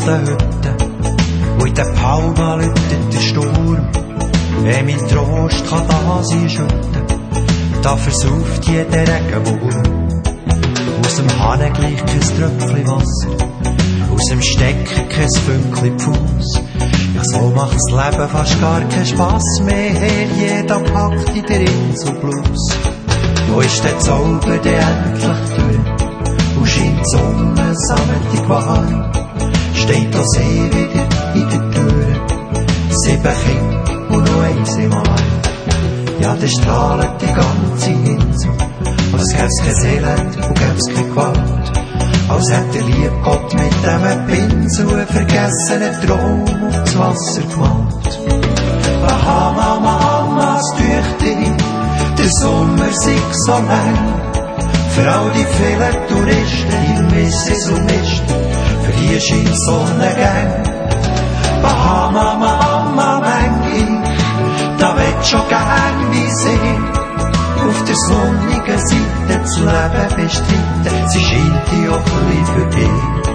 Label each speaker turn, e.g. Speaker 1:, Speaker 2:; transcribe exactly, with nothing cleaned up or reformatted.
Speaker 1: Hütte. Und in den Palmen läutet der Sturm. Wenn mein Trost kann da sein schütten, da versauft jeder Regenwurm. Aus dem Hahn gleich kein Tröpfchen Wasser, aus dem Stecker kein Fünkchen Fuß. Ja, so macht das Leben fast gar keinen Spass mehr. Jeder packt in der Inselblues. Wo ist der Zauber der endlich durch? Und scheint die Sonne sammetig warm. Steht der See wieder in der Tür. Sieben Kinder und noch eins im Arm. Ja, der strahlt die ganze Insel. Als gäb's kein Elend und gäb's keine Gewalt. Als hätte der liebe Gott mit dem Pinsel einen vergessenen Traum auf das Wasser gemalt. Aha, Mama, Mama, es deucht dich, der Sommer sei so lang. Für all die vielen Touristen, die Missis und Misten, für die scheint die Sonne gern. Aha, Mama, Mama, manchmal, da will schon gern wie sie. Auf der sonnigen Seite das Leben bestreiten, sie scheint die auch ein bisschen für dich.